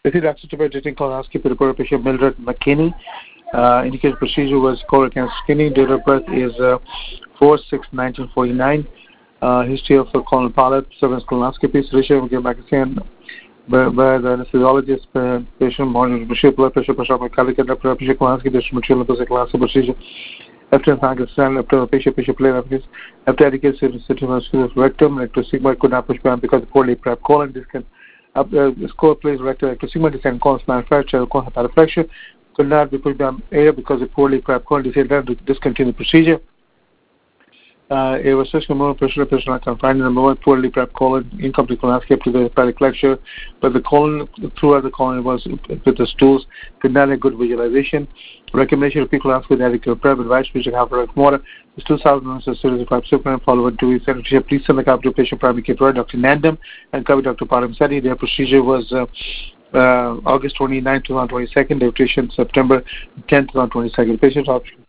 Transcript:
Received access to rotating colonoscopy report of patient Mildred McKinney. Indicated procedure was colorectal screening. Date of birth is 4/6/1949. History of colon polyp, surface colonoscopy, sedation of Gilmaxian by the anesthesiologist, patient monitored blood pressure, metallic and pressure colonoscopy, material colonoscopy procedure. After Pakistan, after patient plane after education of rectum, after sigma could not push beyond because of poorly prep colon discount. Score plays rectal after sigma descent colon spinal fracture, colon fracture could not be pushed beyond air because of poorly prep colon decided to discontinue procedure. It was such a moment pressure not confined. Number one, poorly prepped colon, incomplete colonoscopy to the hepatic lecture, but the colon, throughout the colon was with the stools, could not have good visualization. Recommendation of colonoscopy with adequate prep, advice which half a water. This 2000 ounces of series of superman followed 2 weeks. Please send the copy to patient primary care provider, Dr. Nandam, and copy Dr. Param Seti. Their procedure was August 29, 2022, patient September 10, 2022. Patient option.